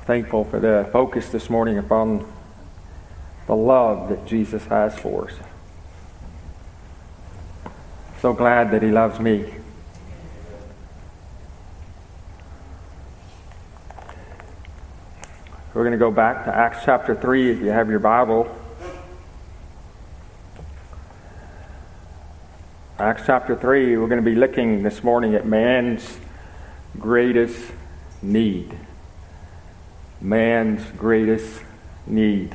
thankful for the focus this morning upon the love that Jesus has for us. So glad that He loves me. We're going to go back to Acts chapter 3 if you have your Bible. Acts chapter 3, we're going to be looking this morning at man's greatest need. Man's greatest need.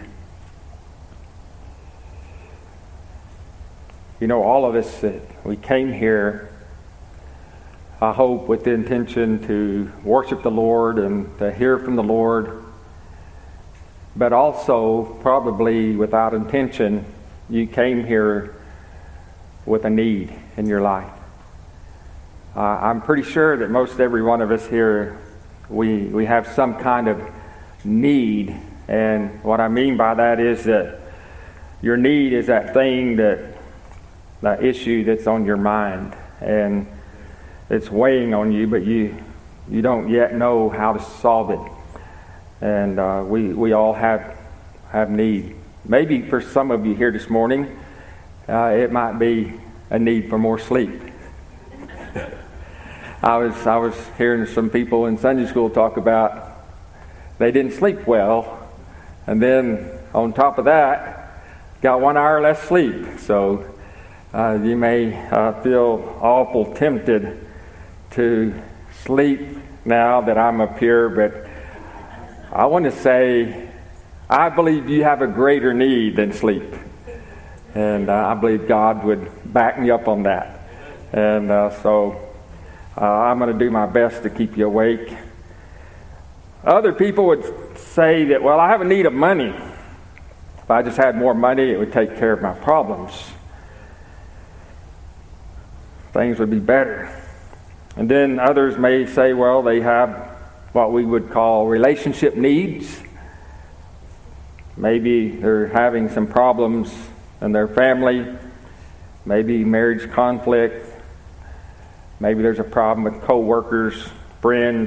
You know, all of us, we came here, I hope, with the intention to worship the Lord and to hear from the Lord, but also probably without intention, you came here with a need in your life. I'm pretty sure that most every one of us here, we have some kind of need, and what I mean by that is that your need is that thing, that issue that's on your mind, and it's weighing on you, but you don't yet know how to solve it. And we all have need. Maybe for some of you here this morning, it might be a need for more sleep. I was hearing some people in Sunday school talk about they didn't sleep well, and then on top of that, got 1 hour less sleep. So you may feel awful tempted to sleep now that I'm up here, but I want to say I believe you have a greater need than sleep. And I believe God would back me up on that. And so I'm going to do my best to keep you awake. Other people would say that, well, I have a need of money. If I just had more money, it would take care of my problems. Things would be better. And then others may say, well, they have what we would call relationship needs. Maybe they're having some problems in their family, maybe marriage conflict, maybe there's a problem with co-workers, friends.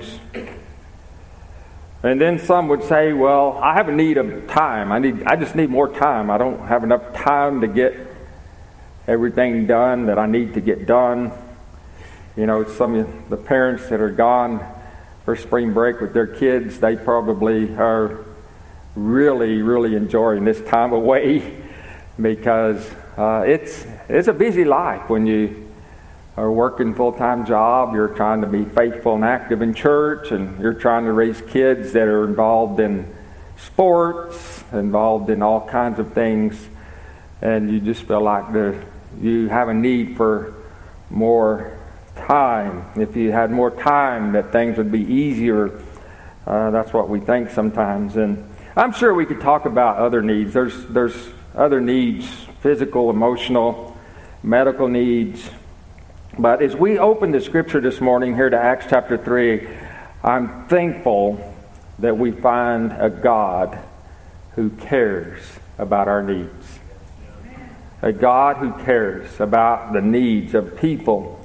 And then some would say, well, I have a need of time. I just need more time. I don't have enough time to get everything done that I need to get done. You know, some of the parents that are gone for spring break with their kids, they probably are really, really enjoying this time away, because it's a busy life when you are working full-time job. You're trying to be faithful and active in church, and you're trying to raise kids that are involved in sports, involved in all kinds of things, and you just feel like you have a need for more time. If you had more time, that things would be easier. That's what we think sometimes. And I'm sure we could talk about other needs. There's other needs, physical, emotional, medical needs. But as we open the scripture this morning here to Acts chapter 3, I'm thankful that we find a God who cares about our needs. A God who cares about the needs of people.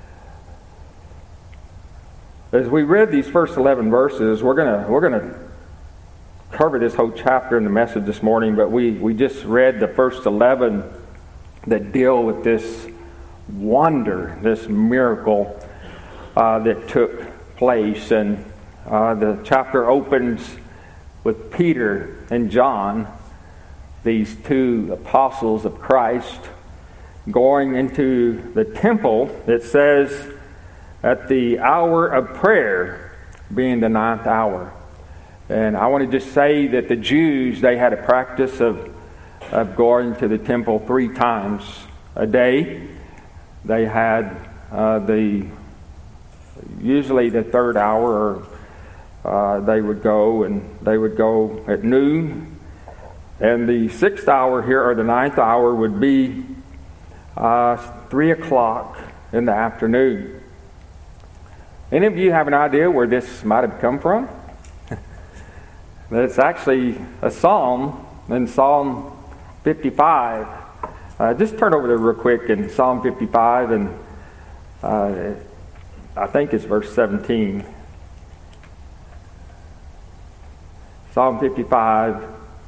As we read these first 11 verses, we're gonna cover this whole chapter in the message this morning, but we just read the first 11 that deal with this wonder, this miracle that took place. And the chapter opens with Peter and John, these two apostles of Christ, going into the temple. It says at the hour of prayer, being the 9th hour. And I want to just say that the Jews, they had a practice of going to the temple 3 times a day. They had usually the 3rd hour, they would go, and they would go at noon. And the 6th hour here, or the 9th hour, would be 3 o'clock in the afternoon. Any of you have an idea where this might have come from? It's actually a psalm in Psalm 55. Just turn over there real quick in Psalm 55, and I think it's verse 17. Psalm 55.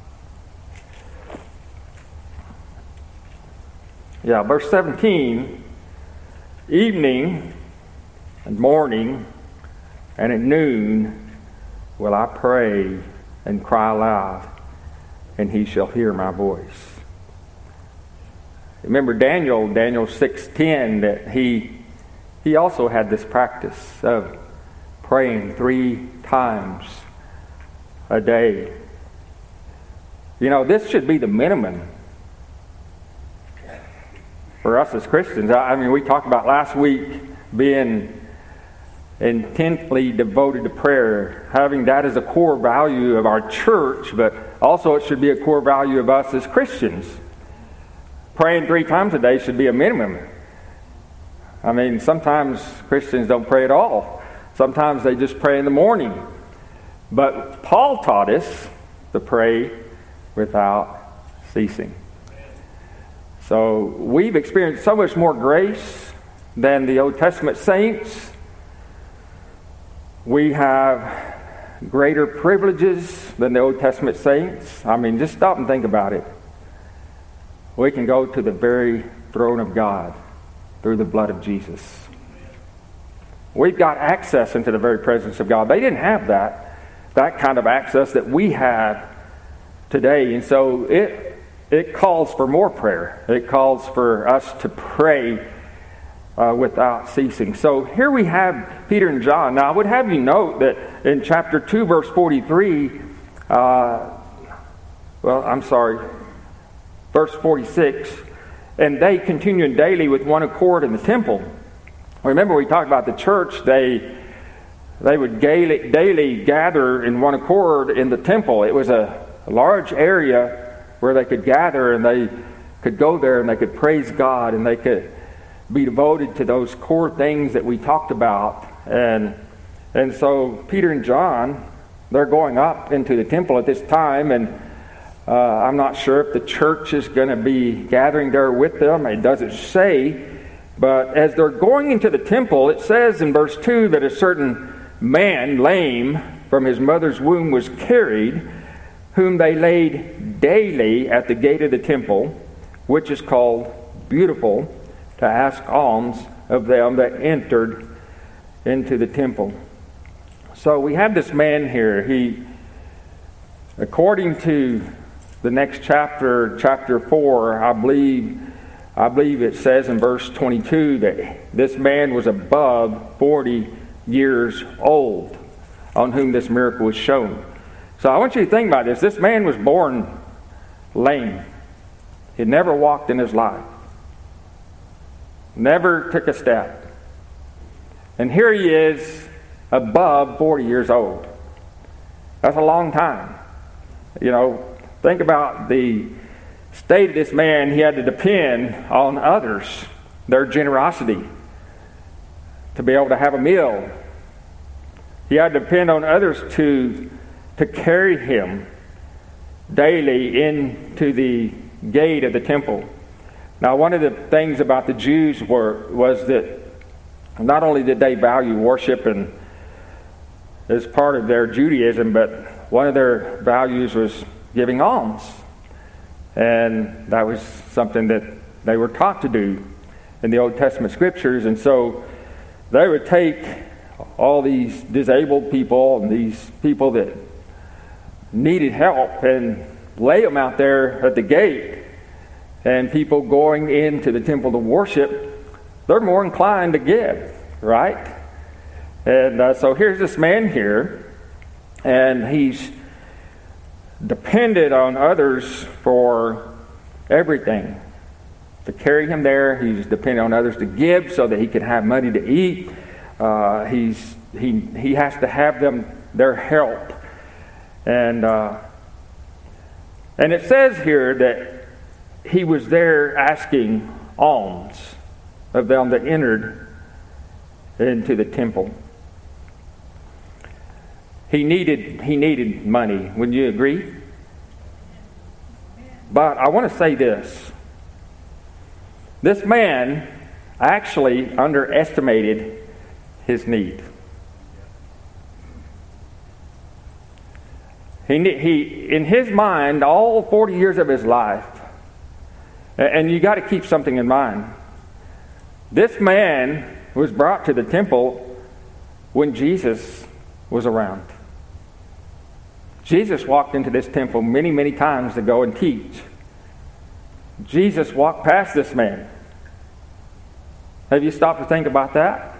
Yeah, verse 17. Evening and morning and at noon will I pray and cry aloud, and he shall hear my voice. Remember Daniel 6:10, that he also had this practice of praying 3 times a day. You know, this should be the minimum for us as Christians. I mean, we talked about last week being intently devoted to prayer, having that as a core value of our church, but also it should be a core value of us as Christians. Praying 3 times a day should be a minimum. I mean, sometimes Christians don't pray at all. Sometimes they just pray in the morning. But Paul taught us to pray without ceasing. So we've experienced so much more grace than the Old Testament saints. We have greater privileges than the Old Testament saints. I mean, just stop and think about it. We can go to the very throne of God through the blood of Jesus. We've got access into the very presence of God. They didn't have that kind of access that we have today. And so it calls for more prayer. It calls for us to pray without ceasing. So here we have Peter and John. Now I would have you note that in chapter 2, verse 43, verse 46, and they continuing daily with one accord in the temple. Remember, we talked about the church. They would daily gather in one accord in the temple. It was a large area where they could gather, and they could go there and they could praise God, and they could be devoted to those core things that we talked about. And so Peter and John, they're going up into the temple at this time, and I'm not sure if the church is going to be gathering there with them. It doesn't say. But as they're going into the temple, it says in verse 2 that a certain man, lame from his mother's womb, was carried, whom they laid daily at the gate of the temple, which is called Beautiful, to ask alms of them that entered into the temple. So we have this man here. He, according to the next chapter, chapter 4, I believe it says in verse 22 that this man was above 40 years old, on whom this miracle was shown. So I want you to think about this. This man was born lame. He never walked in his life. Never took a step. And here he is, above 40 years old. That's a long time. You know, think about the state of this man. He had to depend on others, their generosity, to be able to have a meal. He had to depend on others to carry him daily into the gate of the temple. Now, one of the things about the Jews was that not only did they value worship and as part of their Judaism, but one of their values was giving alms. And that was something that they were taught to do in the Old Testament scriptures. And so they would take all these disabled people and these people that needed help and lay them out there at the gate. And people going into the temple to worship, they're more inclined to give, right? And so here's this man here, and he's depended on others for everything. To carry him there, he's dependent on others to give so that he can have money to eat. He has to have their help. And it says here that he was there asking alms of them that entered into the temple. He needed money. Wouldn't you agree? But I want to say this. This man actually underestimated his need. He in his mind, all 40 years of his life, and you got to keep something in mind. This man was brought to the temple when Jesus was around. Jesus walked into this temple many, many times to go and teach. Jesus walked past this man. Have you stopped to think about that?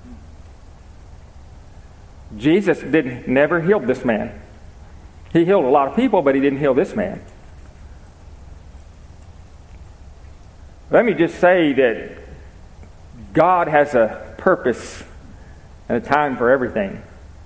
Jesus never healed this man. He healed a lot of people, but he didn't heal this man. Let me just say that God has a purpose and a time for everything.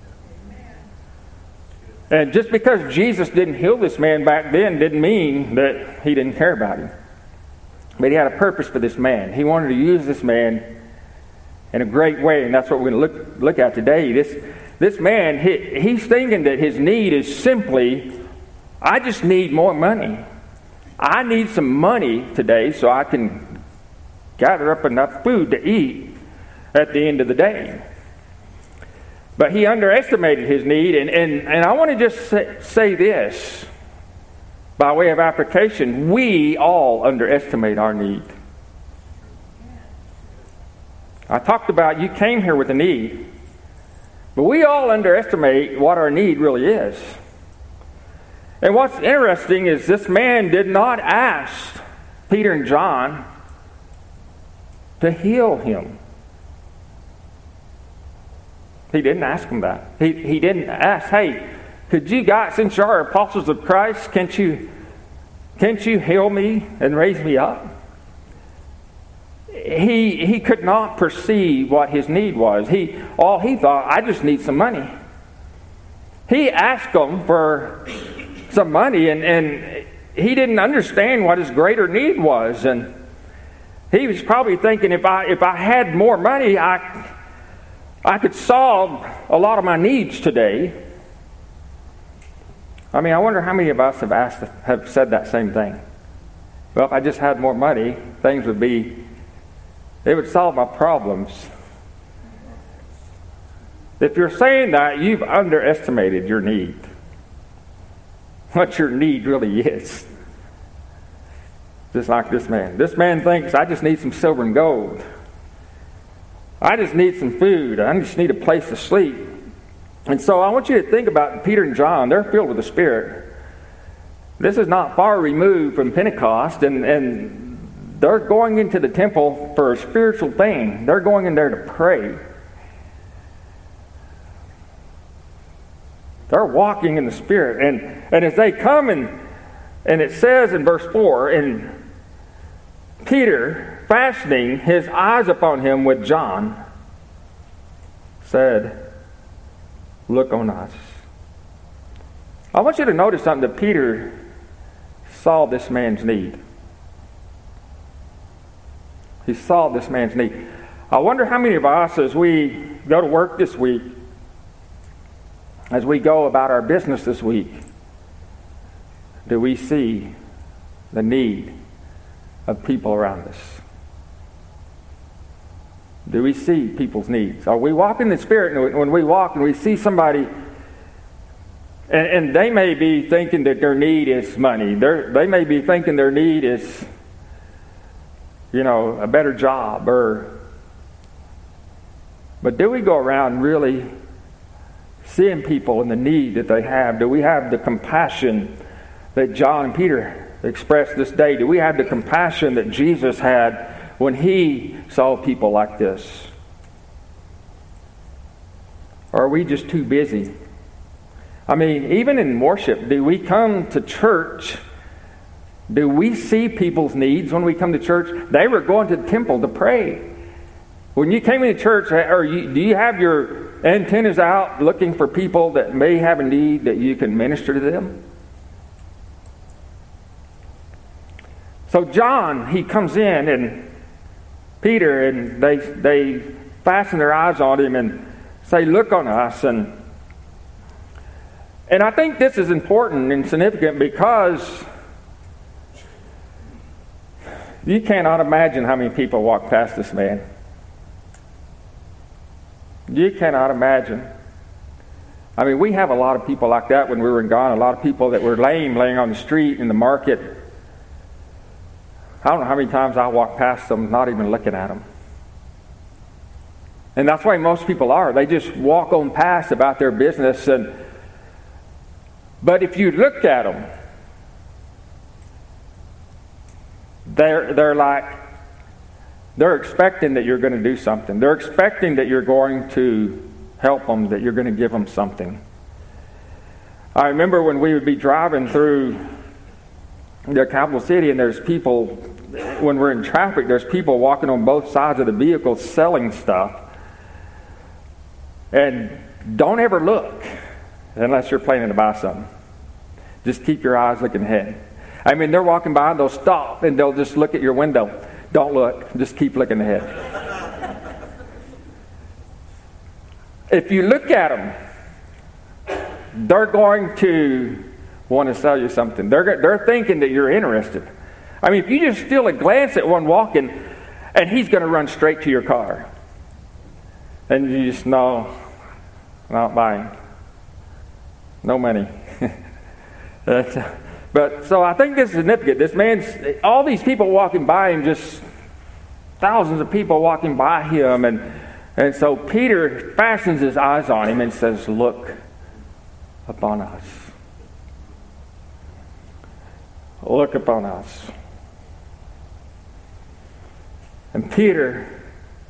And just because Jesus didn't heal this man back then didn't mean that he didn't care about him. But he had a purpose for this man. He wanted to use this man in a great way, and that's what we're going to look at today. This man, he's thinking that his need is simply, I just need more money. I need some money today so I can gather up enough food to eat at the end of the day. But he underestimated his need, and I want to just say this by way of application. We all underestimate our need. I talked about you came here with a need, but we all underestimate what our need really is. And what's interesting is this man did not ask Peter and John to heal him. He didn't ask them that. He didn't ask, hey, could you guys, since you are apostles of Christ, can't you heal me and raise me up? He could not perceive what his need was. All he thought, I just need some money. He asked them for some money, and he didn't understand what his greater need was. And he was probably thinking, if I had more money, I could solve a lot of my needs today. I mean, I wonder how many of us have said that same thing. Well, if I just had more money, it would solve my problems. If you're saying that, you've underestimated your need. What your need really is. Just like this man. This man thinks, I just need some silver and gold. I just need some food. I just need a place to sleep. And so I want you to think about Peter and John. They're filled with the Spirit. This is not far removed from Pentecost, and they're going into the temple for a spiritual thing. They're going in there to pray. They're walking in the Spirit. And as they come, and it says in verse 4, and Peter, fastening his eyes upon him with John, said, look on us. I want you to notice something, that Peter saw this man's need. He saw this man's need. I wonder how many of us, as we go to work this week, as we go about our business this week, do we see the need of people around us? Do we see people's needs? Are we walking in the Spirit, and when we walk and we see somebody, and they may be thinking that their need is money. They may be thinking their need is, a better job, but do we go around really seeing people in the need that they have? Do we have the compassion that John and Peter expressed this day? Do we have the compassion that Jesus had when he saw people like this? Or are we just too busy? I mean, even in worship, do we come to church? Do we see people's needs when we come to church? They were going to the temple to pray. When you came into church, do you have your antennas out looking for people that may have a need that you can minister to them? So John, he comes in, and Peter, and they fasten their eyes on him and say, look on us. And I think this is important and significant because you cannot imagine how many people walk past this man. You cannot imagine. I mean, we have a lot of people like that when we were in Ghana, a lot of people that were lame laying on the street in the market. I don't know how many times I walk past them not even looking at them. And that's why most people are. They just walk on past about their business. But if you look at them, they're expecting that you're going to do something. They're expecting that you're going to help them, that you're going to give them something. I remember when we would be driving through the capital city, and there's people, when we're in traffic, there's people walking on both sides of the vehicle selling stuff. And don't ever look unless you're planning to buy something. Just keep your eyes looking ahead. I mean, they're walking by and they'll stop and they'll just look at your window. Don't look. Just keep looking ahead. If you look at them, they're going to want to sell you something. They're thinking that you're interested. I mean, if you just steal a glance at one walking, and he's going to run straight to your car. And you just know, not buying. No money. But so I think this is significant. This man's, all these people walking by him, just thousands of people walking by him. And so Peter fastens his eyes on him and says, look upon us. Look upon us. And Peter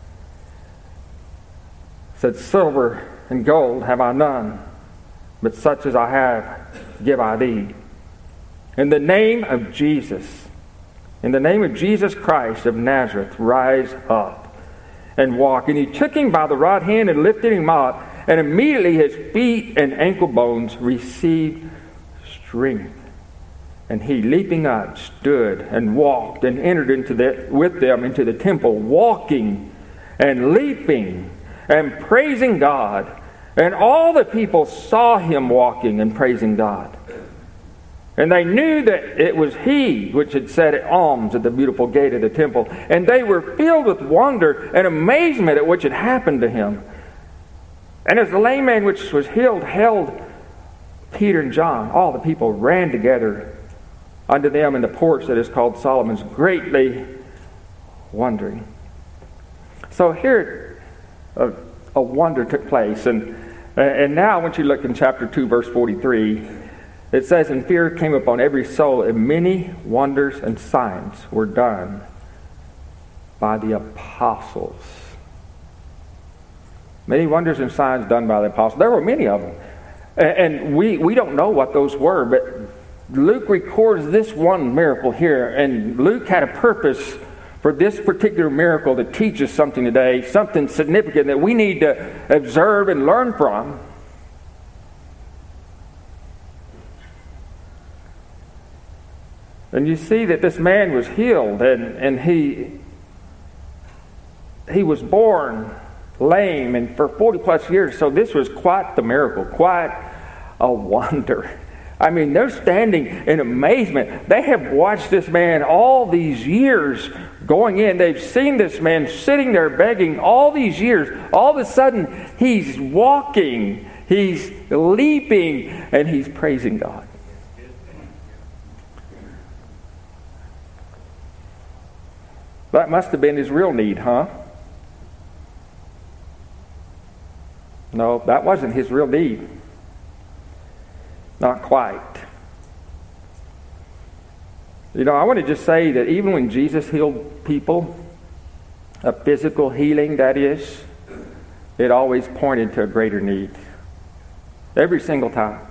said, silver and gold have I none, but such as I have give I thee. In the name of Jesus, in the name of Jesus Christ of Nazareth, rise up and walk. And he took him by the right hand and lifted him up, and immediately his feet and ankle bones received strength. And he, leaping up, stood and walked and entered with them into the temple, walking and leaping and praising God. And all the people saw him walking and praising God. And they knew that it was he which had sat at alms at the beautiful gate of the temple. And they were filled with wonder and amazement at what had happened to him. And as the lame man which was healed held Peter and John, all the people ran together unto them in the porch that is called Solomon's, greatly wondering. So here a wonder took place. And now I want you to look in chapter 2, verse 43. It says, and fear came upon every soul, and many wonders and signs were done by the apostles. Many wonders and signs done by the apostles. There were many of them. And we don't know what those were, but Luke records this one miracle here. And Luke had a purpose for this particular miracle to teach us something today, something significant that we need to observe and learn from. And you see that this man was healed, and he was born lame, and for 40 plus years. So this was quite the miracle, quite a wonder. I mean, they're standing in amazement. They have watched this man all these years going in. They've seen this man sitting there begging all these years. All of a sudden, he's walking, he's leaping, and he's praising God. That must have been his real need, huh? No, that wasn't his real need. Not quite. You know, I want to just say that even when Jesus healed people, a physical healing that is, it always pointed to a greater need. Every single time.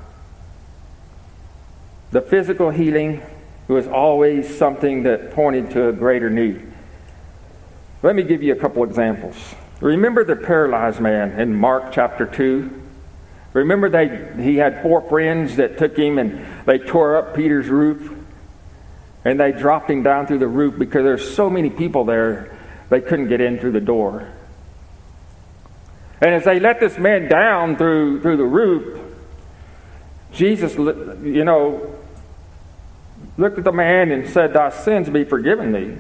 The physical healing was always something that pointed to a greater need. Let me give you a couple examples. Remember the paralyzed man in Mark chapter 2? Remember he had 4 friends that took him and they tore up Peter's roof? And they dropped him down through the roof because there's so many people there, they couldn't get in through the door. And as they let this man down through the roof, Jesus, looked at the man and said, thy sins be forgiven thee.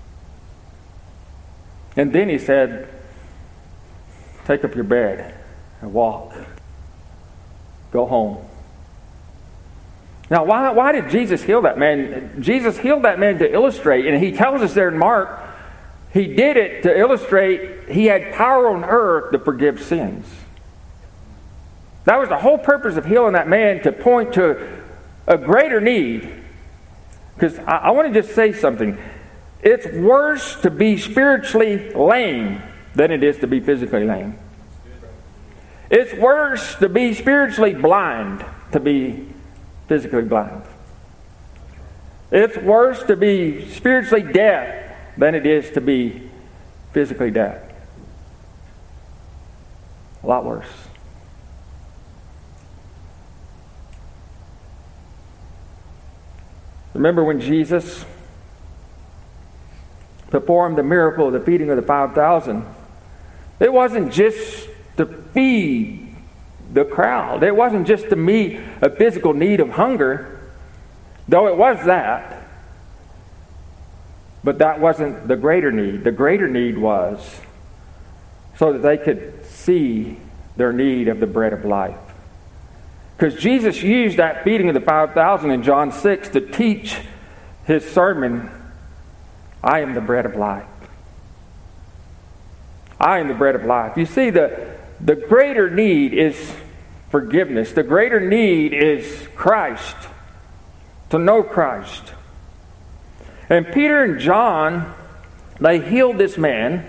And then he said, take up your bed and walk. Go home. Now, why did Jesus heal that man? Jesus healed that man to illustrate, and he tells us there in Mark, he did it to illustrate he had power on earth to forgive sins. That was the whole purpose of healing that man, to point to a greater need. Because I want to just say something. It's worse to be spiritually lame than it is to be physically lame. It's worse to be spiritually blind to be physically blind. It's worse to be spiritually deaf than it is to be physically deaf. A lot worse. Remember when Jesus performed the miracle of the feeding of the 5,000? It wasn't just to feed the crowd. It wasn't just to meet a physical need of hunger, though it was that. But that wasn't the greater need. The greater need was so that they could see their need of the bread of life. Because Jesus used that feeding of the 5,000 in John 6 to teach his sermon, I am the bread of life. I am the bread of life. You see, the greater need is forgiveness. The greater need is Christ, to know Christ. And Peter and John, they healed this man,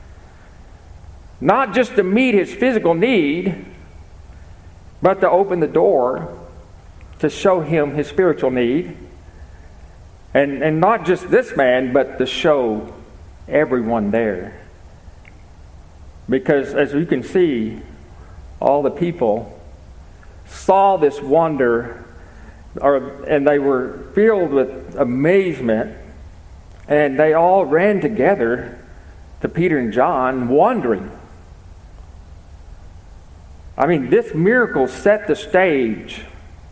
not just to meet his physical need, but to open the door to show him his spiritual need. And not just this man, but to show everyone there. Because as you can see, all the people saw this wonder, and they were filled with amazement, and they all ran together to Peter and John, wondering. I mean, this miracle set the stage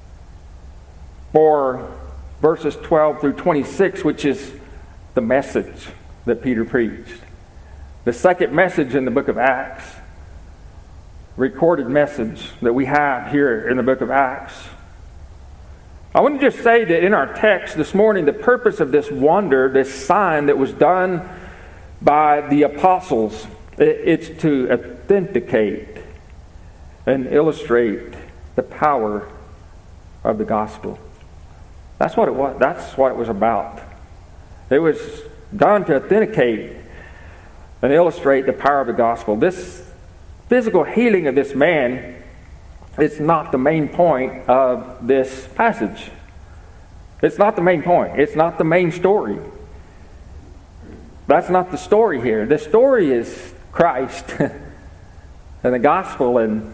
for verses 12 through 26, which is the message that Peter preached. The second message in the book of Acts, recorded message that we have here in the book of Acts. I want to just say that in our text this morning, the purpose of this wonder, this sign that was done by the apostles, it's to authenticate and illustrate the power of the gospel. That's what it was. That's what it was about. It was done to authenticate and illustrate the power of the gospel. This physical healing of this man is not the main point of this passage. It's not the main point. It's not the main story. That's not the story here. The story is Christ and the gospel and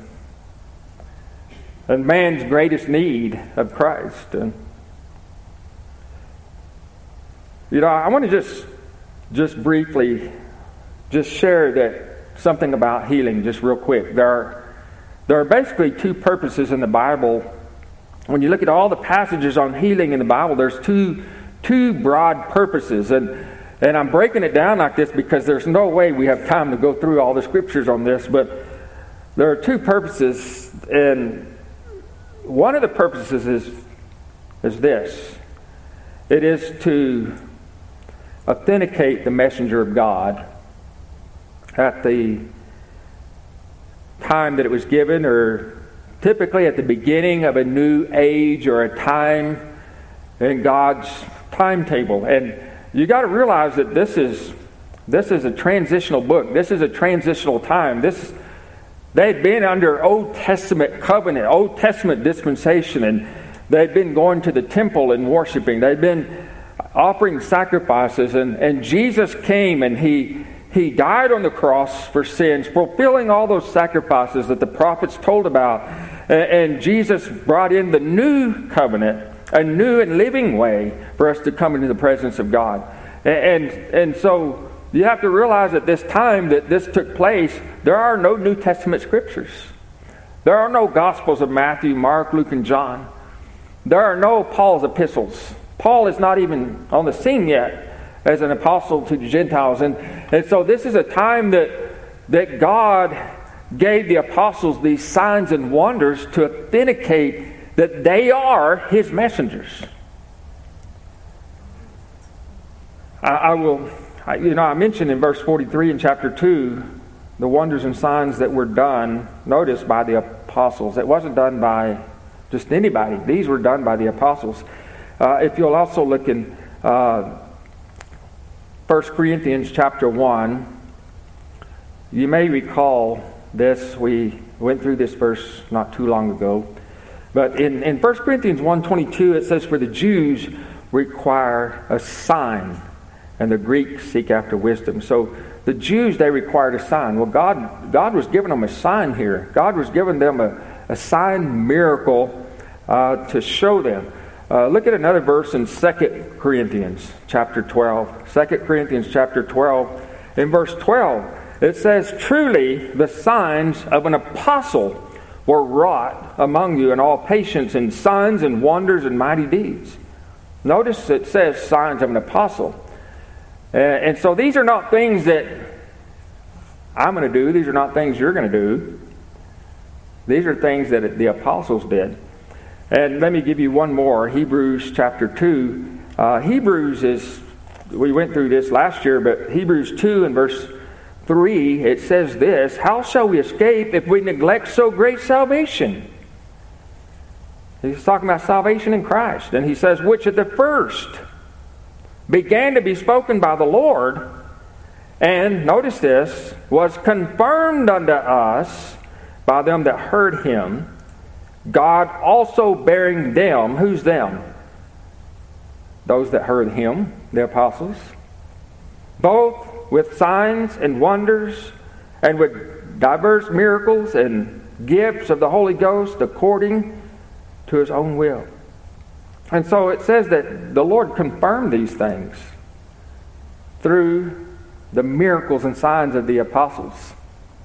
man's greatest need of Christ. And I want to just briefly share that something about healing, just real quick. There are basically two purposes in the Bible. When you look at all the passages on healing in the Bible, there's two broad purposes, and I'm breaking it down like this because there's no way we have time to go through all the scriptures on this, but there are two purposes, and one of the purposes is this. It is to authenticate the messenger of God at the time that it was given, or typically at the beginning of a new age or a time in God's timetable. And you got to realize that this is a transitional book. This is a transitional time. They'd been under Old Testament covenant, Old Testament dispensation, and they'd been going to the temple and worshiping. They'd been offering sacrifices, and Jesus came and He died on the cross for sins, fulfilling all those sacrifices that the prophets told about. And Jesus brought in the new covenant, a new and living way for us to come into the presence of God. And so you have to realize at this time that this took place, there are no New Testament scriptures. There are no Gospels of Matthew, Mark, Luke, and John. There are no Paul's epistles. Paul is not even on the scene yet as an apostle to the Gentiles. And so this is a time that God gave the apostles these signs and wonders to authenticate that they are His messengers. I mentioned in verse 43 in chapter 2 the wonders and signs that were done, notice, by the apostles. It wasn't done by just anybody. These were done by the apostles. If you'll also look in 1 Corinthians chapter 1, you may recall this. We went through this verse not too long ago. But in 1 Corinthians 1:22, it says, "For the Jews require a sign, and the Greeks seek after wisdom." So the Jews, they required a sign. Well, God was giving them a sign here. God was giving them a sign miracle to show them. Look at another verse in 2 Corinthians chapter 12. 2 Corinthians chapter 12. In verse 12, it says, "Truly the signs of an apostle were wrought among you in all patience and signs and wonders and mighty deeds." Notice it says signs of an apostle. And so these are not things that I'm going to do. These are not things you're going to do. These are things that the apostles did. And let me give you one more. Hebrews chapter 2. Hebrews is, we went through this last year, but Hebrews 2 and verse 3, it says this, "How shall we escape if we neglect so great salvation?" He's talking about salvation in Christ. And he says, "Which at the first began to be spoken by the Lord, and," notice this, "was confirmed unto us by them that heard him, God also bearing them," who's them? Those that heard him, the apostles, "both with signs and wonders, and with diverse miracles and gifts of the Holy Ghost according to His own will." And so it says that the Lord confirmed these things through the miracles and signs of the apostles.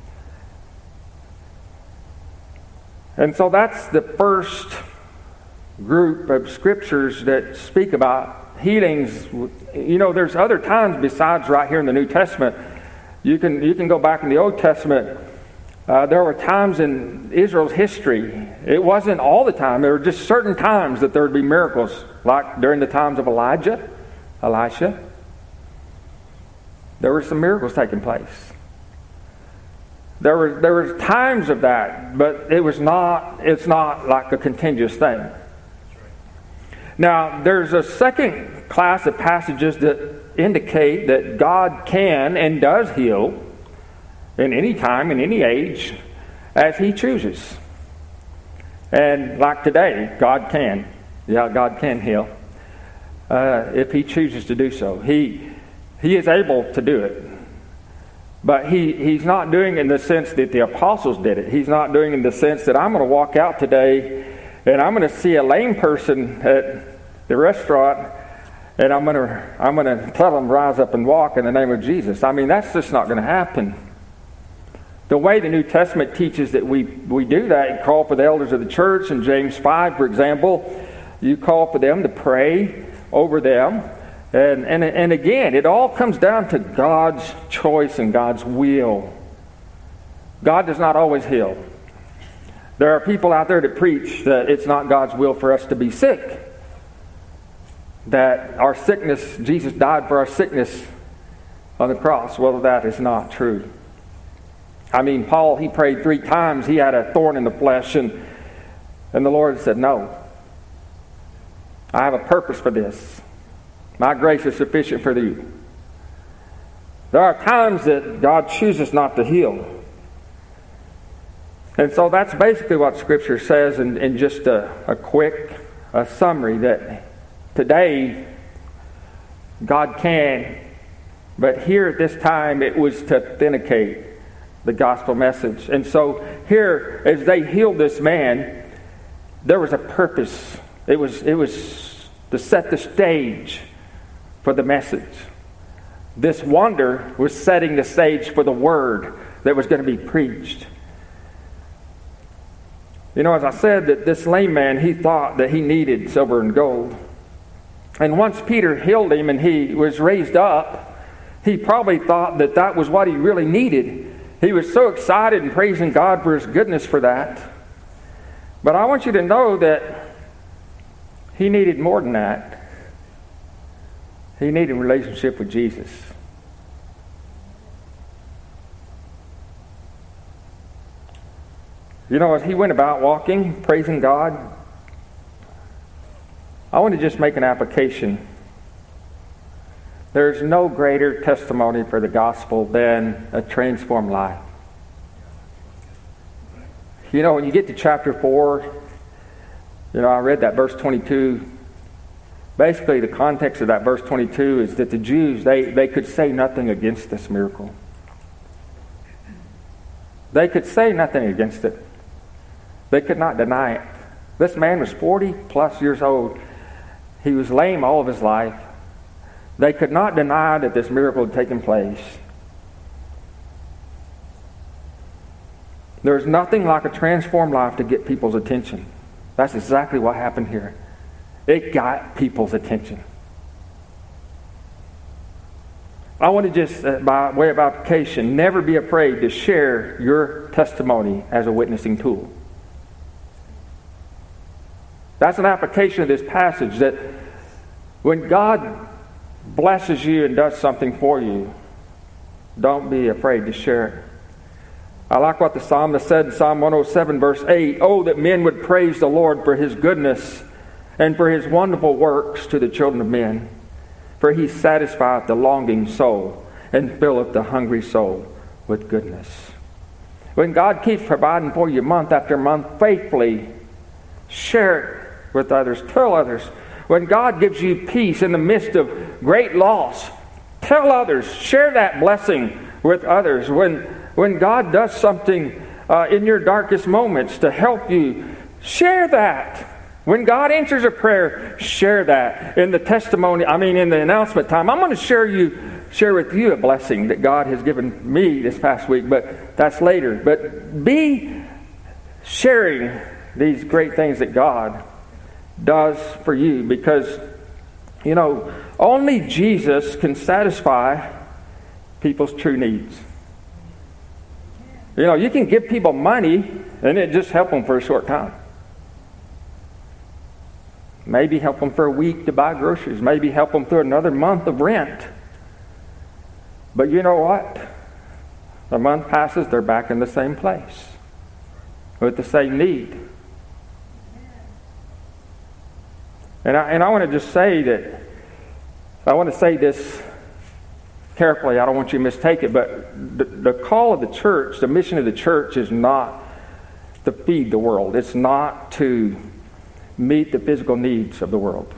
And so that's the first group of scriptures that speak about healings. There's other times besides right here in the New Testament. You can go back in the Old Testament. There were times in Israel's history. It wasn't all the time. There were just certain times that there would be miracles, like during the times of Elisha. There were some miracles taking place. There were times of that, but it's not like a continuous thing. Now, there's a second class of passages that indicate that God can and does heal in any time, in any age, as He chooses. And like today, God can. Yeah, God can heal if He chooses to do so. He is able to do it. But He's not doing it in the sense that the apostles did it. He's not doing it in the sense that I'm going to walk out today and I'm going to see a lame person at the restaurant and I'm going to tell them rise up and walk in the name of Jesus. I mean, that's just not going to happen. The way the New Testament teaches that we do that, you call for the elders of the church in James 5, for example. You call for them to pray over them. And again, it all comes down to God's choice and God's will. God does not always heal. There are people out there that preach that it's not God's will for us to be sick. That our sickness, Jesus died for our sickness on the cross. Well, that is not true. I mean, Paul, he prayed 3 times. He had a thorn in the flesh, and the Lord said, "No. I have a purpose for this. My grace is sufficient for thee." There are times that God chooses not to heal. And so that's basically what Scripture says in just a quick summary, that today God can, but here at this time it was to authenticate the gospel message. And so here, as they healed this man, there was a purpose. It was to set the stage for the message. This wonder was setting the stage for the word that was going to be preached. As I said, that this lame man, he thought that he needed silver and gold. And once Peter healed him and he was raised up, he probably thought that that was what he really needed. he was so excited and praising God for his goodness for that. But I want you to know that he needed more than that. He needed a relationship with Jesus. You know, as he went about walking, praising God, I want to just make an application. There's no greater testimony for the gospel than a transformed life. You know, when you get to chapter 4, you know, I read that verse 22. Basically, the context of that verse 22 is that the Jews, they could say nothing against this miracle. They could say nothing against it. They could not deny it. This man was 40 plus years old. He was lame all of his life. They could not deny that this miracle had taken place. There's nothing like a transformed life to get people's attention. That's exactly what happened here. It got people's attention. I want to just, by way of application, never be afraid to share your testimony as a witnessing tool. That's an application of this passage, that when God blesses you and does something for you, don't be afraid to share it. I like what the psalmist said in Psalm 107, verse 8. Oh, that men would praise the Lord for his goodness and for his wonderful works to the children of men. For he satisfieth the longing soul and filleth the hungry soul with goodness. When God keeps providing for you month after month faithfully, share it with others. Tell others. When God gives you peace in the midst of great loss, tell others. Share that blessing with others. When God does something in your darkest moments to help you, share that. When God answers a prayer, share that. In the testimony, in the announcement time, I'm going to share with you a blessing that God has given me this past week, but that's later. But be sharing these great things that God does for you, because, you know, only Jesus can satisfy people's true needs. You know, you can give people money and it just help them for a short time. Maybe help them for a week to buy groceries. Maybe help them through another month of rent. But you know what? The month passes, they're back in the same place with the same need. And I want to just say that, I want to say this carefully. I don't want you to mistake it, but the call of the church, the mission of the church is not to feed the world. It's not to meet the physical needs of the world.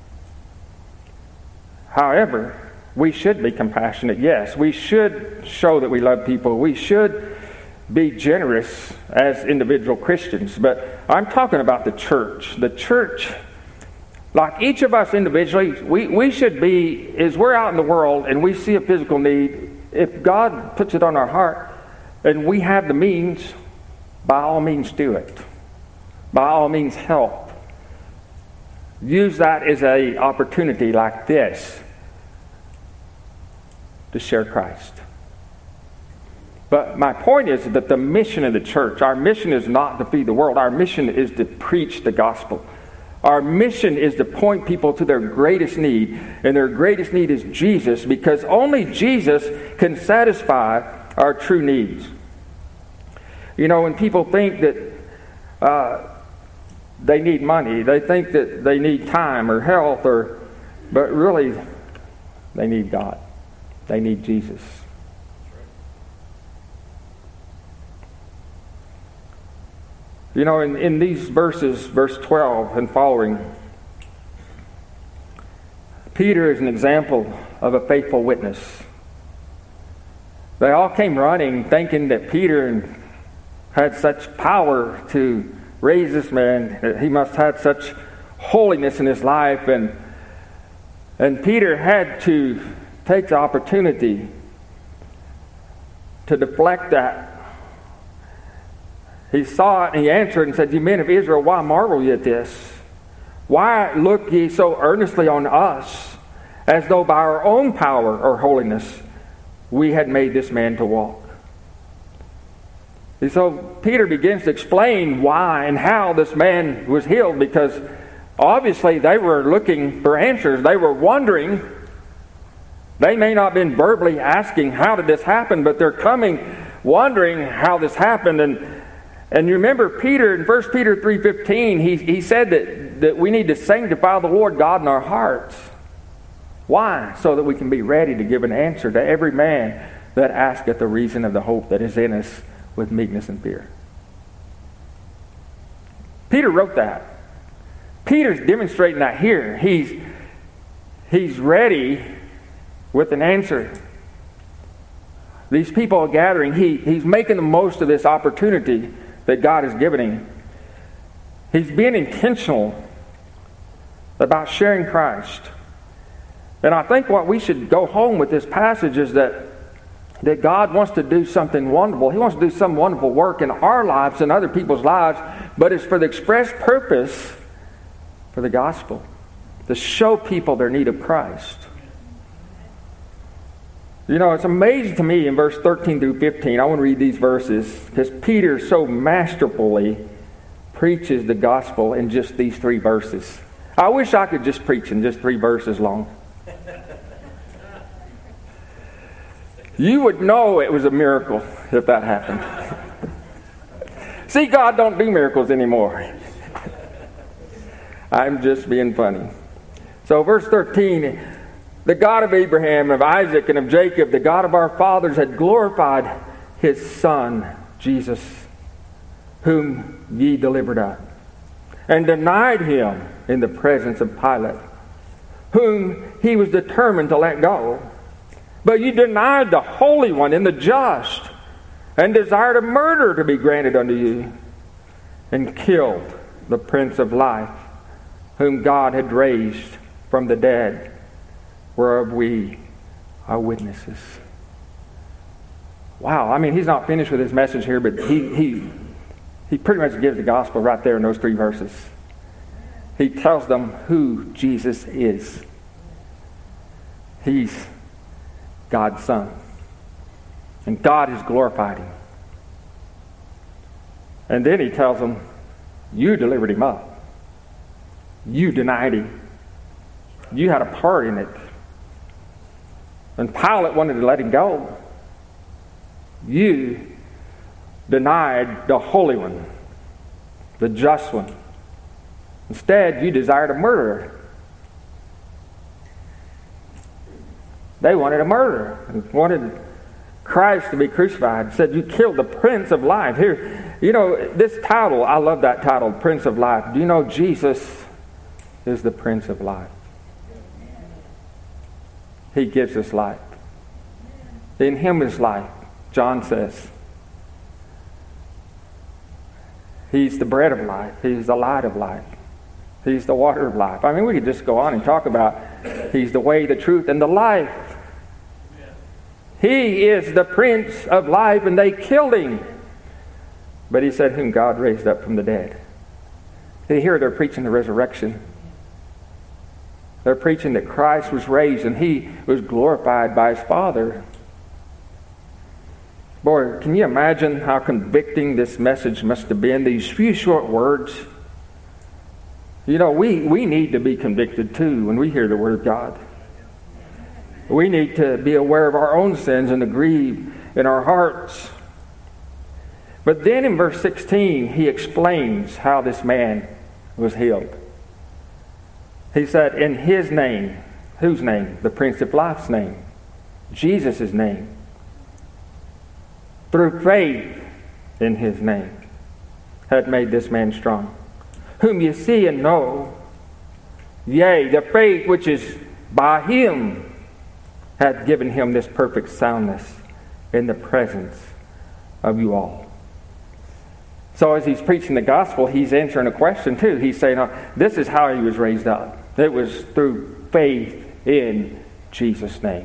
However, we should be compassionate, yes. We should show that we love people. We should be generous as individual Christians. But I'm talking about the church. The church, like each of us individually, we should be, as we're out in the world and we see a physical need, if God puts it on our heart and we have the means, by all means do it. By all means help. Use that as an opportunity like this to share Christ. But my point is that the mission of the church, our mission is not to feed the world. Our mission is to preach the gospel. Our mission is to point people to their greatest need, and their greatest need is Jesus, because only Jesus can satisfy our true needs. You know, when people think that they need money, they think that they need time or health, but really they need God. They need Jesus. You know, in these verses, verse 12 and following, Peter is an example of a faithful witness. They all came running thinking that Peter had such power to raise this man, that he must have such holiness in his life, and Peter had to take the opportunity to deflect that. He saw it and he answered and said, "You men of Israel, why marvel ye at this? Why look ye so earnestly on us, as though by our own power or holiness we had made this man to walk?" And so Peter begins to explain why and how this man was healed, because obviously they were looking for answers. They were wondering. They may not have been verbally asking, how did this happen? But they're coming wondering how this happened. And you remember Peter in 1 Peter 3:15, he said that we need to sanctify the Lord God in our hearts. Why? So that we can be ready to give an answer to every man that asketh the reason of the hope that is in us with meekness and fear. Peter wrote that. Peter's demonstrating that here. He's ready with an answer. These people are gathering. He's making the most of this opportunity that God has given him. He's being intentional about sharing Christ. And I think what we should go home with this passage is that God wants to do something wonderful. He wants to do some wonderful work in our lives and other people's lives, but it's for the express purpose for the gospel, to show people their need of Christ. You know, it's amazing to me in verse 13 through 15. I want to read these verses because Peter so masterfully preaches the gospel in just these 3 verses. I wish I could just preach in just 3 verses long. You would know it was a miracle if that happened. See, God don't do miracles anymore. I'm just being funny. So verse 13, the God of Abraham, of Isaac, and of Jacob, the God of our fathers, had glorified his Son, Jesus, whom ye delivered up, and denied him in the presence of Pilate, whom he was determined to let go. But you denied the Holy One and the just, and desired a murder to be granted unto you, and killed the Prince of Life, whom God had raised from the dead, whereof we are witnesses. Wow, I mean, he's not finished with his message here, but he pretty much gives the gospel right there in those 3 verses. He tells them who Jesus is. He's God's Son. And God has glorified him. And then he tells them, you delivered him up. You denied him. You had a part in it. And Pilate wanted to let him go. You denied the Holy One, the just one. Instead, you desired a murderer. They wanted a murderer and wanted Christ to be crucified. Said, you killed the Prince of Life. Here, you know, this title, I love that title, Prince of Life. Do you know Jesus is the Prince of Life? He gives us life. In him is life, John says. He's the bread of life. He's the light of life. He's the water of life. I mean, we could just go on and talk about he's the way, the truth, and the life. He is the Prince of Life, and they killed him. But he said, whom God raised up from the dead. Here they're preaching the resurrection. They're preaching that Christ was raised and he was glorified by his Father. Boy, can you imagine how convicting this message must have been, these few short words? You know, we need to be convicted too when we hear the Word of God. We need to be aware of our own sins and to grieve in our hearts. But then in verse 16, he explains how this man was healed. He said, in his name, whose name? The Prince of Life's name. Jesus' name. Through faith in his name, had made this man strong, whom you see and know. Yea, the faith which is by him hath given him this perfect soundness in the presence of you all. So as he's preaching the gospel, he's answering a question too. He's saying, this is how he was raised up. It was through faith in Jesus' name.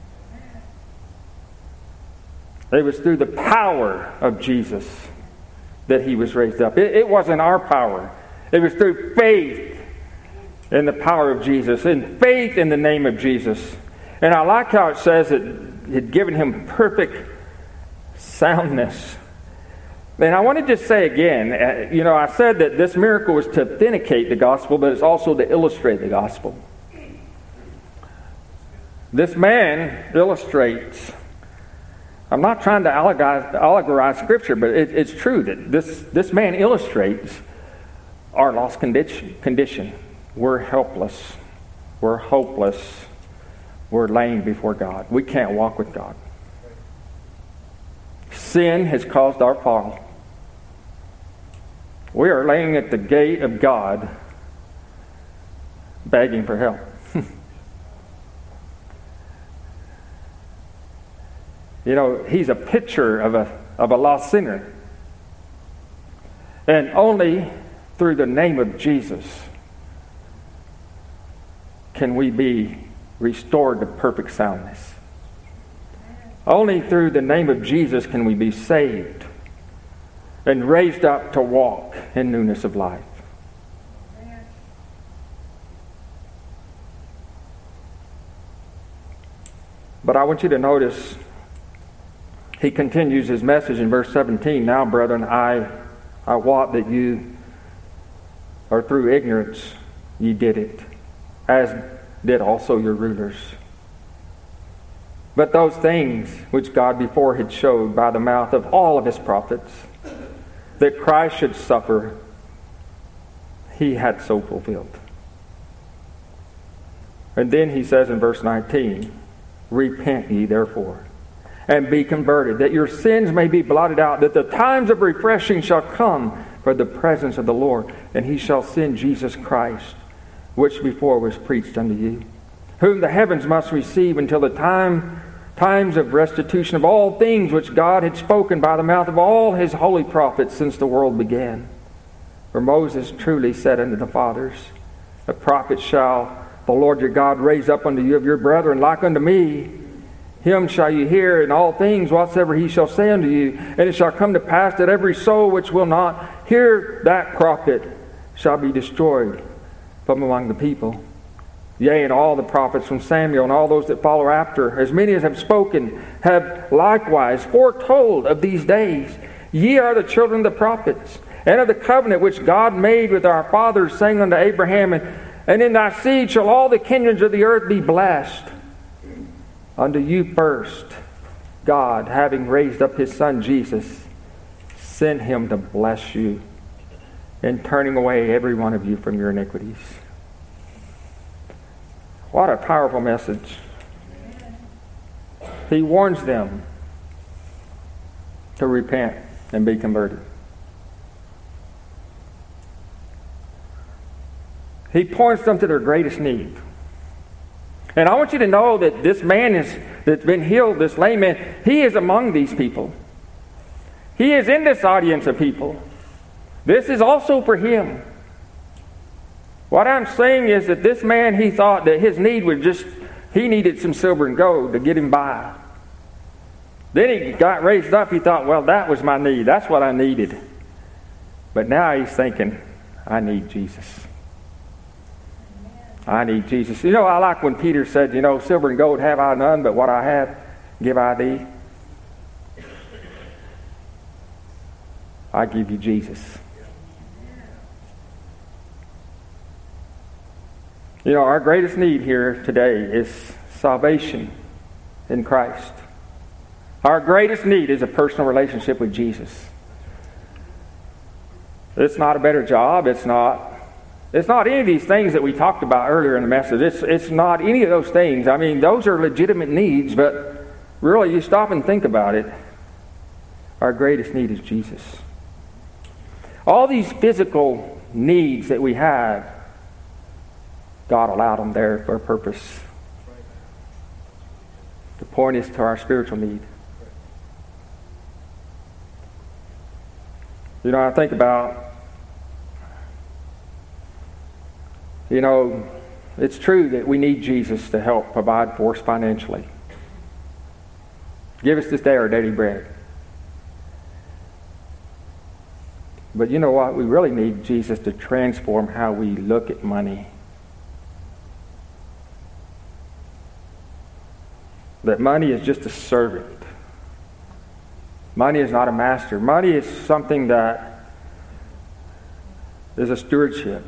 It was through the power of Jesus that he was raised up. It wasn't our power. It was through faith in the power of Jesus, in faith in the name of Jesus. And I like how it says it had given him perfect soundness. And I want to just say again, I said that this miracle was to authenticate the gospel, but it's also to illustrate the gospel. This man illustrates, I'm not trying to allegorize Scripture, but it's true that this man illustrates our lost condition. We're helpless. We're hopeless. We're lame before God. We can't walk with God. Sin has caused our fall. We are laying at the gate of God, begging for help. He's a picture of a lost sinner. And only through the name of Jesus can we be restored to perfect soundness. Only through the name of Jesus can we be saved and raised up to walk in newness of life. But I want you to notice, he continues his message in verse 17. Now, brethren, I wot that you are through ignorance ye did it, as did also your rulers. But those things which God before had showed by the mouth of all of his prophets, that Christ should suffer, he had so fulfilled. And then he says in verse 19, repent ye therefore, and be converted, that your sins may be blotted out, that the times of refreshing shall come for the presence of the Lord, and he shall send Jesus Christ, which before was preached unto you, whom the heavens must receive until the times of restitution of all things which God had spoken by the mouth of all his holy prophets since the world began. For Moses truly said unto the fathers, the prophets shall the Lord your God raise up unto you of your brethren like unto me. Him shall you hear in all things whatsoever he shall say unto you. And it shall come to pass that every soul which will not hear that prophet shall be destroyed from among the people. Yea, and all the prophets from Samuel and all those that follow after, as many as have spoken, have likewise foretold of these days. Ye are the children of the prophets, and of the covenant which God made with our fathers, saying unto Abraham, and in thy seed shall all the kingdoms of the earth be blessed. Unto you first, God, having raised up his Son Jesus, sent him to bless you, in turning away every one of you from your iniquities. What a powerful message. He warns them to repent and be converted. He points them to their greatest need. And I want you to know that this man that's been healed, this lame man, he is among these people. He is in this audience of people. This is also for him. What I'm saying is that this man, he thought that his need was he needed some silver and gold to get him by. Then he got raised up, he thought, well, that was my need. That's what I needed. But now he's thinking, I need Jesus. I need Jesus. I like when Peter said, silver and gold have I none, but what I have give I thee. I give you Jesus. Our greatest need here today is salvation in Christ. Our greatest need is a personal relationship with Jesus. It's not a better job. It's not any of these things that we talked about earlier in the message. It's not any of those things. I mean, those are legitimate needs, but really, you stop and think about it. Our greatest need is Jesus. All these physical needs that we have, God allowed them there for a purpose. To point us to our spiritual need. I think about, it's true that we need Jesus to help provide for us financially. Give us this day our daily bread. But you know what? We really need Jesus to transform how we look at money. That money is just a servant. Money is not a master. Money is something that is a stewardship.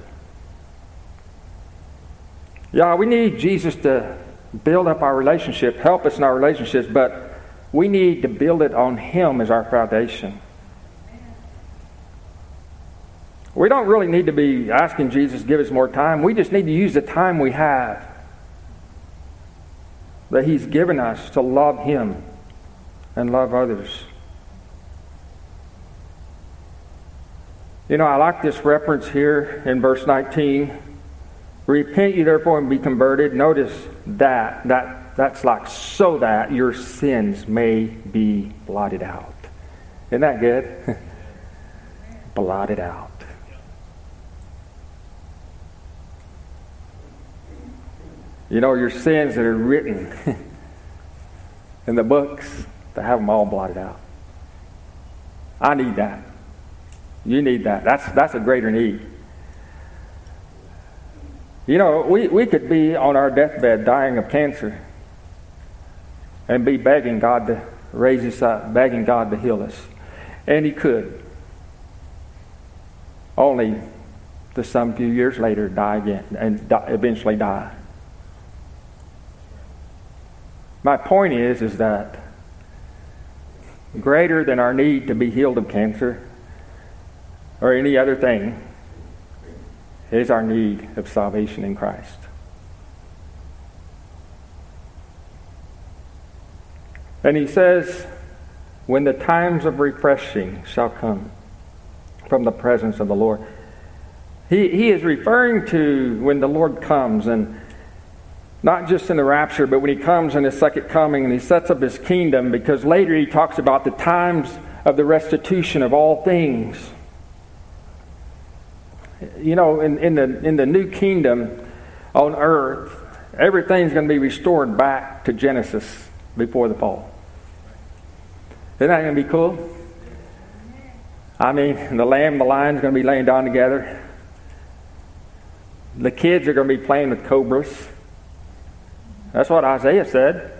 Yeah, we need Jesus to build up our relationship, help us in our relationships, but we need to build it on Him as our foundation. We don't really need to be asking Jesus to give us more time. We just need to use the time we have that He's given us to love Him and love others. You know, I like this reference here in verse 19. Repent ye therefore and be converted. Notice that's like so that your sins may be blotted out. Isn't that good? Blotted out. You know, your sins that are written in the books, to have them all blotted out. I need that. You need that. That's a greater need. You know, we could be on our deathbed dying of cancer and be begging God to raise us up, begging God to heal us. And He could. Only to some few years later die again and eventually die. My point is that greater than our need to be healed of cancer or any other thing is our need of salvation in Christ. And He says, when the times of refreshing shall come from the presence of the Lord. He is referring to when the Lord comes, and not just in the rapture, but when He comes in His second coming and He sets up His kingdom, because later He talks about the times of the restitution of all things. You know, in the new kingdom on earth, everything's going to be restored back to Genesis before the fall. Isn't that going to be cool? I mean, the lamb and the lion's going to be laying down together. The kids are going to be playing with cobras. That's what Isaiah said.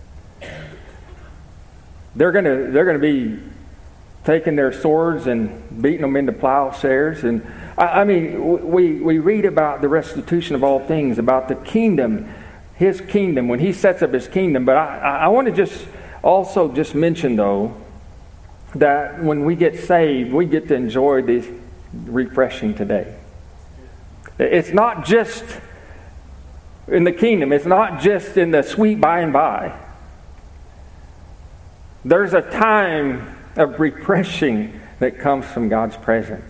They're going to be taking their swords and beating them into plowshares. And I mean, we read about the restitution of all things, about the kingdom, His kingdom, when He sets up His kingdom. But I want to just mention, though, that when we get saved, we get to enjoy this refreshing today. It's not just in the kingdom. It's not just in the sweet by and by. There's a time of refreshing that comes from God's presence.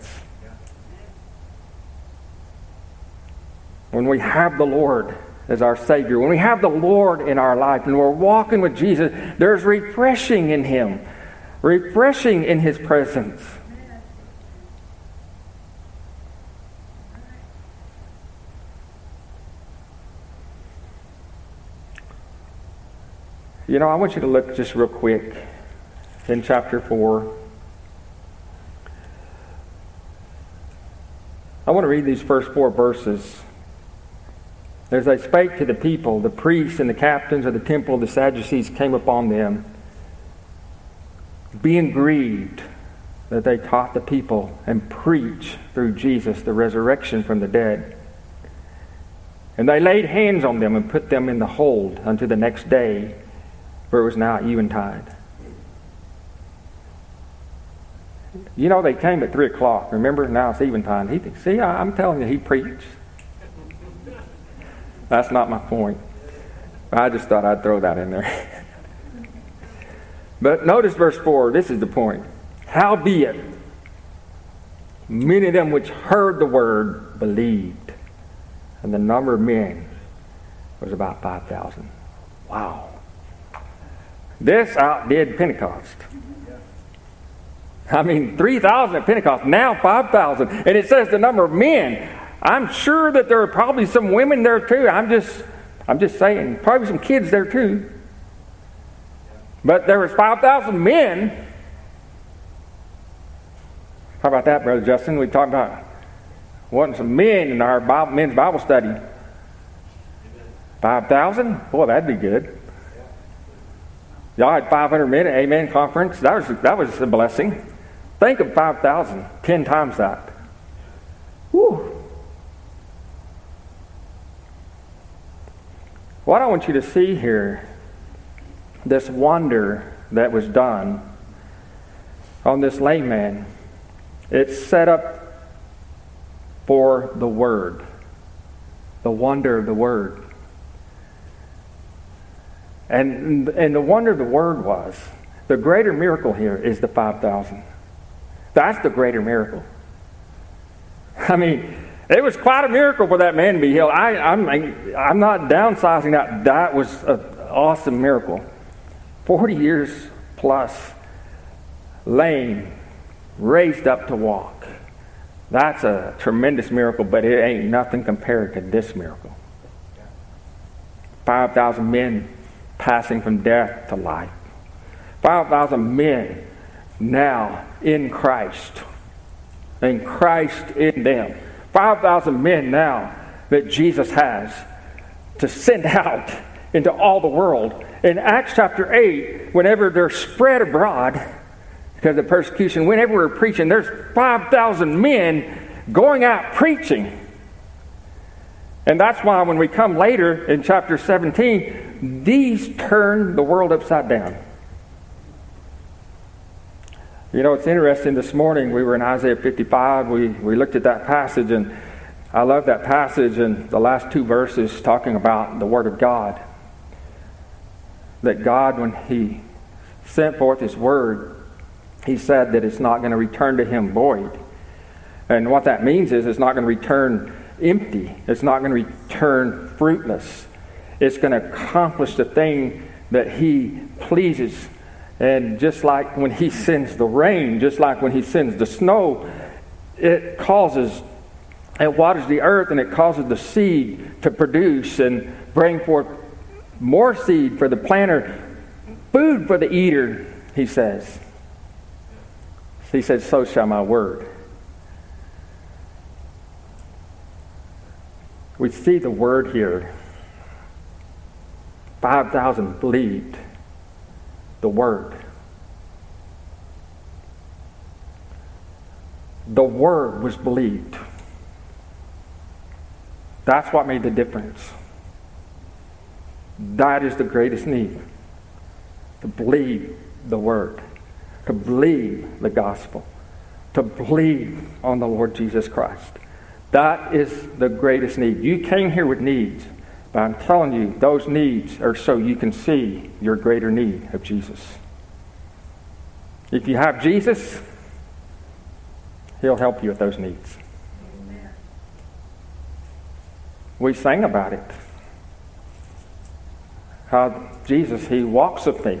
When we have the Lord as our Savior, when we have the Lord in our life and we're walking with Jesus, there's refreshing in Him, refreshing in His presence. You know, I want you to look just real quick in chapter 4. I want to read these first 4 verses. As they spake to the people, the priests and the captains of the temple, the Sadducees came upon them, being grieved that they taught the people and preached through Jesus the resurrection from the dead. And they laid hands on them and put them in the hold unto the next day, for it was now eventide. You know, they came at 3 o'clock. Remember, now it's eventide. See, I'm telling you, He preached. That's not my point. I just thought I'd throw that in there. But notice verse 4. This is the point. Howbeit, many of them which heard the word believed, and the number of men was about 5,000. Wow. This outdid Pentecost. I mean, 3,000 at Pentecost, now 5,000. And it says the number of men. I'm sure that there are probably some women there too. I'm just saying, probably some kids there too. But there was 5,000 men. How about that, Brother Justin? We talked about wanting some men in our men's Bible study. 5,000? Boy, that'd be good. Y'all had 500 men at Amen Conference. That was a blessing. Think of 5,000, 10 times that. Whew. What I want you to see here, this wonder that was done on this lame man, it's set up for the Word, the wonder of the Word. And the wonder of the Word was, the greater miracle here is the 5,000. That's the greater miracle. I mean, it was quite a miracle for that man to be healed. I'm not downsizing that. That was an awesome miracle. 40 years plus, lame, raised up to walk. That's a tremendous miracle, but it ain't nothing compared to this miracle. 5,000 men passing from death to life. 5,000 men now in Christ. And Christ in them. 5,000 men now that Jesus has to send out into all the world. In Acts chapter 8, whenever they're spread abroad because of persecution, whenever we're preaching, there's 5,000 men going out preaching. And that's why when we come later in chapter 17, these turn the world upside down. You know, it's interesting. This morning we were in Isaiah 55. We looked at that passage, and I love that passage and the last two verses talking about the Word of God. That God, when He sent forth His Word, He said that it's not going to return to Him void. And what that means is it's not going to return empty. It's not going to return fruitless. It's going to accomplish the thing that He pleases. And just like when He sends the rain, just like when He sends the snow, it waters the earth, and it causes the seed to produce and bring forth more seed for the planter, food for the eater, He says. He said, so shall my word. We see the word here. 5,000 believed the Word. The Word was believed. That's what made the difference. That is the greatest need. To believe the Word. To believe the gospel. To believe on the Lord Jesus Christ. That is the greatest need. You came here with needs. But I'm telling you, those needs are so you can see your greater need of Jesus. If you have Jesus, He'll help you with those needs. Amen. We sang about it. How Jesus, He walks with me.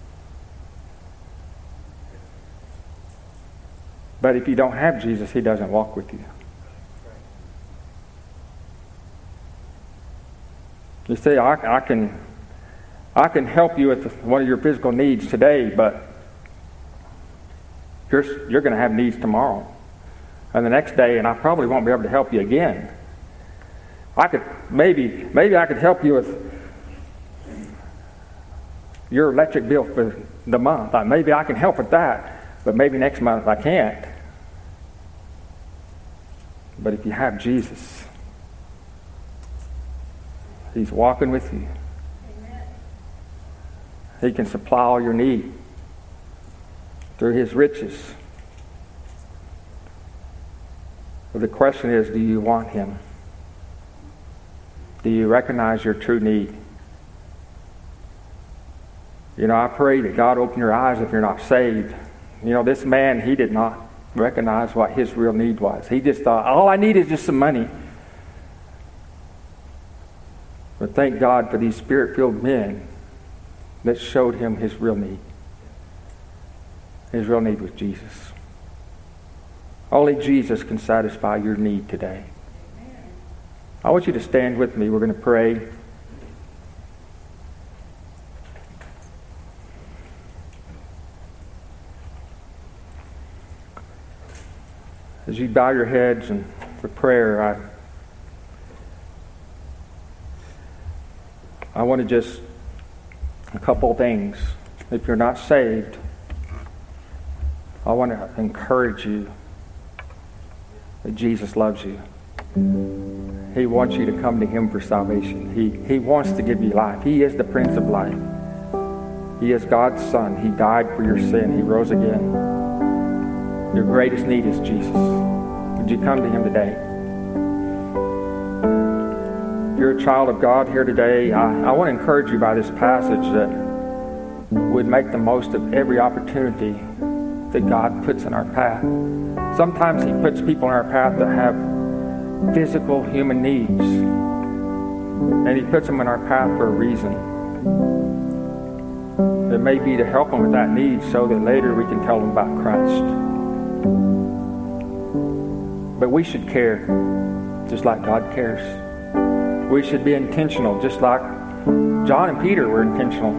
But if you don't have Jesus, He doesn't walk with you. You see, I can help you with one of your physical needs today, but you're going to have needs tomorrow and the next day, and I probably won't be able to help you again. Maybe I could help you with your electric bill for the month. Maybe I can help with that, but maybe next month I can't. But if you have Jesus, He's walking with you. Amen. He can supply all your need through His riches. But the question is, do you want Him? Do you recognize your true need? You know, I pray that God open your eyes if you're not saved. You know, this man, he did not recognize what his real need was. He just thought, all I need is just some money. But thank God for these Spirit-filled men that showed him his real need. His real need was Jesus. Only Jesus can satisfy your need today. I want you to stand with me. We're going to pray. As you bow your heads and for prayer, I want to just, a couple of things. If you're not saved, I want to encourage you that Jesus loves you. He wants you to come to Him for salvation. He wants to give you life. He is the Prince of Life. He is God's Son. He died for your sin. He rose again. Your greatest need is Jesus. Would you come to Him today? If you're a child of God here today, I want to encourage you by this passage that we'd make the most of every opportunity that God puts in our path. Sometimes He puts people in our path that have physical human needs, and He puts them in our path for a reason. It may be to help them with that need so that later we can tell them about Christ. But we should care just like God cares. We should be intentional just like John and Peter were intentional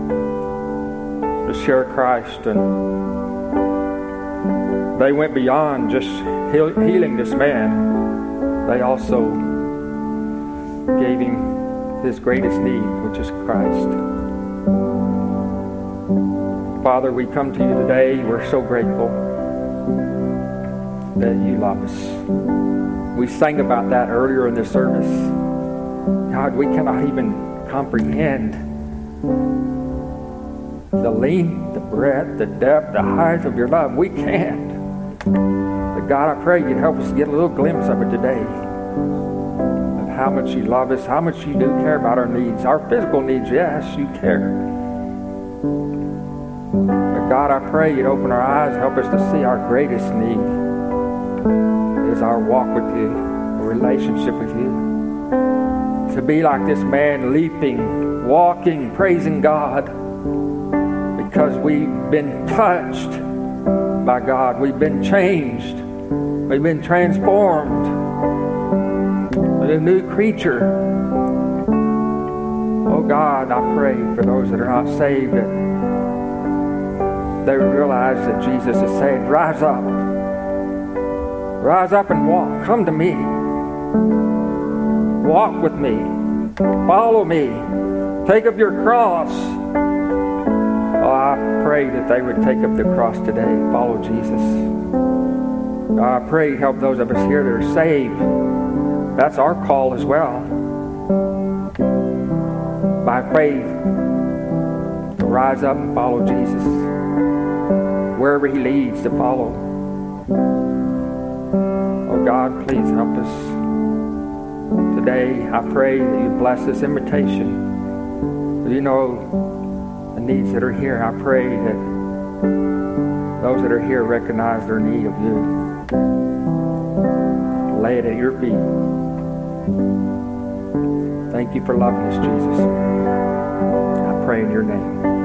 to share Christ, and they went beyond just healing this man. They also gave him his greatest need, which is Christ. Father, we come to you today. We're so grateful that you love us. We sang about that earlier in the service. God, we cannot even comprehend the length, the breadth, the depth, the height of your love. We can't. But God, I pray you'd help us get a little glimpse of it today, of how much you love us, how much you do care about our needs. Our physical needs, yes, you care. But God, I pray you'd open our eyes, help us to see our greatest need is our walk with you, a relationship with you. To be like this man, leaping, walking, praising God, because we've been touched by God. We've been changed. We've been transformed. A new creature. Oh God, I pray for those that are not saved that they realize that Jesus is saying, rise up. Rise up and walk. Come to me. Walk with me. Follow me. Take up your cross. Oh, I pray that they would take up the cross today. Follow Jesus. I pray help those of us here that are saved. That's our call as well. By faith, to rise up and follow Jesus. Wherever He leads, to follow. Oh God, please help us. Today, I pray that you bless this invitation. You know the needs that are here. I pray that those that are here recognize their need of you. Lay it at your feet. Thank you for loving us, Jesus. I pray in your name.